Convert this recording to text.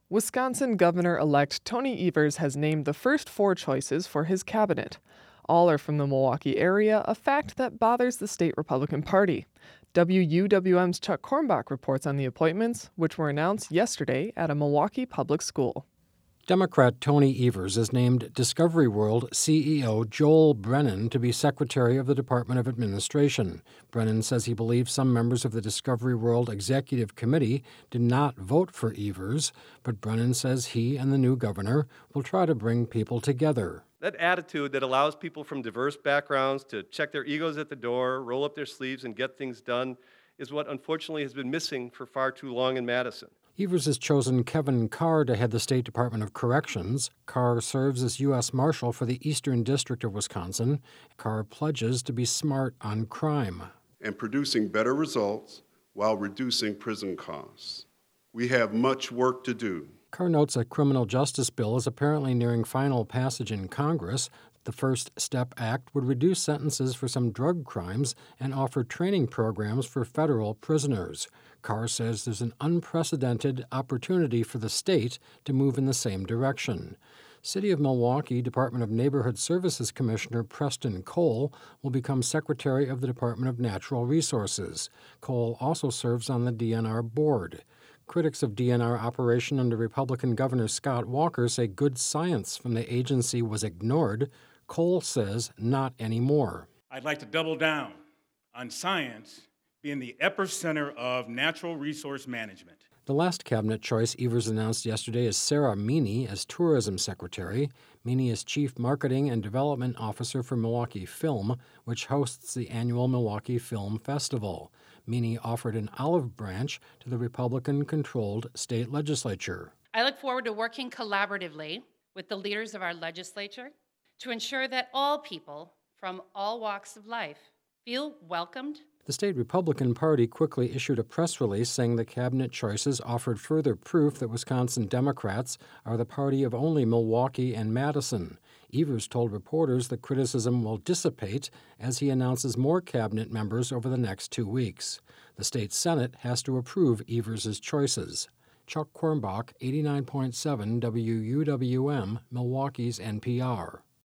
Wisconsin Governor-elect Tony Evers has named the first 4 choices for his cabinet. All are from the Milwaukee area, a fact that bothers the state Republican Party. WUWM's Chuck Kornbach reports on the appointments, which were announced yesterday at a Milwaukee public school. Democrat Tony Evers is named Discovery World CEO Joel Brennan to be Secretary of the Department of Administration. Brennan says he believes some members of the Discovery World Executive Committee did not vote for Evers, but Brennan says he and the new governor will try to bring people together. That attitude that allows people from diverse backgrounds to check their egos at the door, roll up their sleeves, and get things done is what unfortunately has been missing for far too long in Madison. Evers has chosen Kevin Carr to head the State Department of Corrections. Carr serves as U.S. Marshal for the Eastern District of Wisconsin. Carr pledges to be smart on crime and producing better results while reducing prison costs. We have much work to do. Carr notes a criminal justice bill is apparently nearing final passage in Congress. The First Step Act would reduce sentences for some drug crimes and offer training programs for federal prisoners. Carr says there's an unprecedented opportunity for the state to move in the same direction. City of Milwaukee Department of Neighborhood Services Commissioner Preston Cole will become Secretary of the Department of Natural Resources. Cole also serves on the DNR board. Critics of DNR operation under Republican Governor Scott Walker say good science from the agency was ignored. Cole says not anymore. I'd like to double down on science being the epicenter of natural resource management. The last cabinet choice Evers announced yesterday is Sarah Meany as Tourism Secretary. Meany is Chief Marketing and Development Officer for Milwaukee Film, which hosts the annual Milwaukee Film Festival. Meany offered an olive branch to the Republican-controlled state legislature. I look forward to working collaboratively with the leaders of our legislature to ensure that all people from all walks of life feel welcomed. The state Republican Party quickly issued a press release saying the cabinet choices offered further proof that Wisconsin Democrats are the party of only Milwaukee and Madison. Evers told reporters the criticism will dissipate as he announces more cabinet members over the next 2 weeks. The state Senate has to approve Evers' choices. Chuck Kornbach, 89.7 WUWM, Milwaukee's NPR.